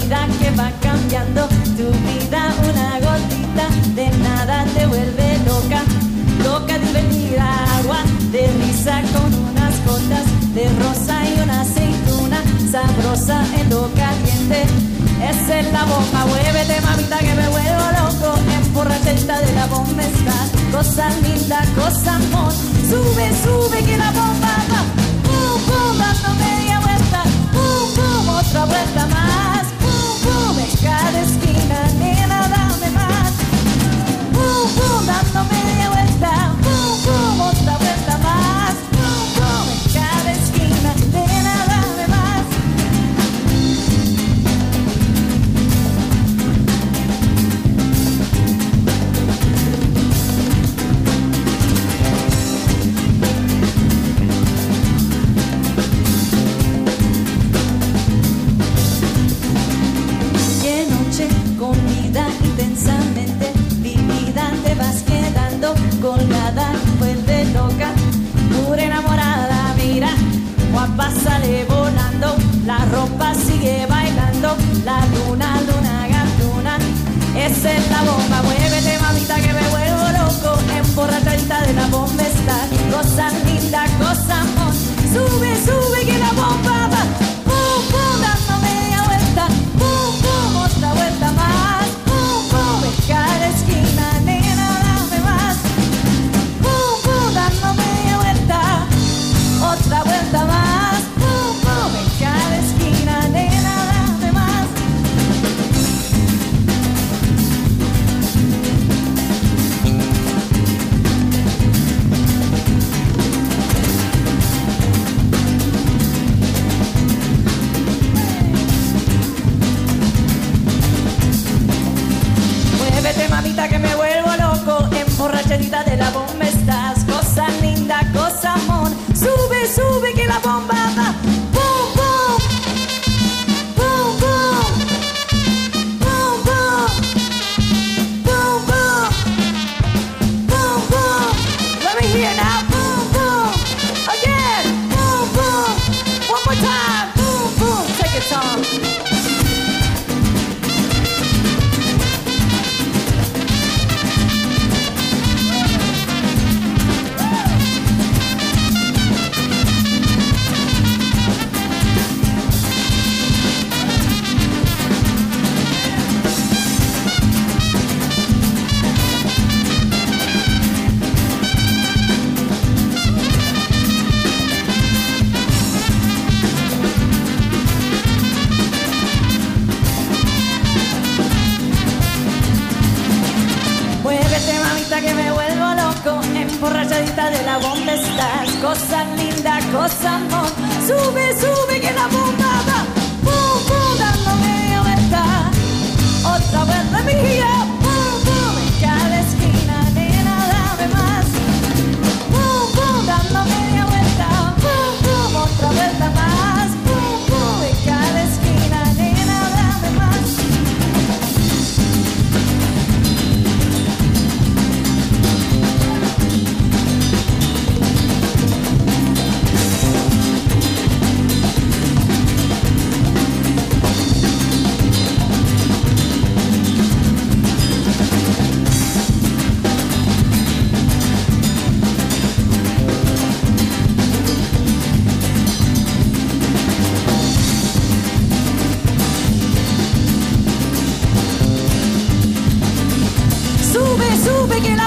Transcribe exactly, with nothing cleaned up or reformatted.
vida que va cambiando, tu vida una gotita de nada te vuelve loca, loca divertida, agua de risa con unas gotas de rosa y una aceituna sabrosa en lo caliente. Esa es la bomba, muévete mamita que me vuelvo loco, emborrachadita de la bomba estás, cosa linda, cosa amor, sube, sube que la bomba va, pum, pum, dando media vuelta, pum, pum, otra vuelta más, pum, pum, en cada esquina, nena, dame más, pum, pum, dando media vuelta, pum, pum, otra vuelta más, pum, pum, en cada esquina, nena, dame más. Intensamente vivida te vas quedando colgada, vuelve loca, pura enamorada, mira, guapa sale volando, la ropa sigue bailando, la luna, luna, gatuna, esa es la bomba, muévete mamita que me vuelvo loco, emborrachadita de la bomba está, cosa linda, cosa amor, sube, sube que la bomba va, pum, pum, dando media vuelta, pum, pum, otra vuelta más. Cada esquina, nena, dame más. Pum, pum, dando media vuelta, otra vuelta más. Pum, pum, en cada esquina, nena, dame más. Mamita que me vuelvo loco, emborrachadita de la bomba estás, cosa linda, cosa amor, sube, sube que la bomba va, pum, pum, pum, pum, pum, pum, pum, pum, pum, pum, let me hear now, pum, pum, again, pum, pum, one more time, pum, pum, take it Tom. Que me vuelvo loco, emborrachadita de la bomba estás, cosa linda, cosa amor, sube, sube que la bomba va, pum, pum, dando media vuelta, otra vuelta mía, pum, pum, en cada esquina, nena, dame más, pum, pum, dando media vuelta, pum, pum, otra vuelta más, pum, pum, en cada esquina, nena, dame más. Sube que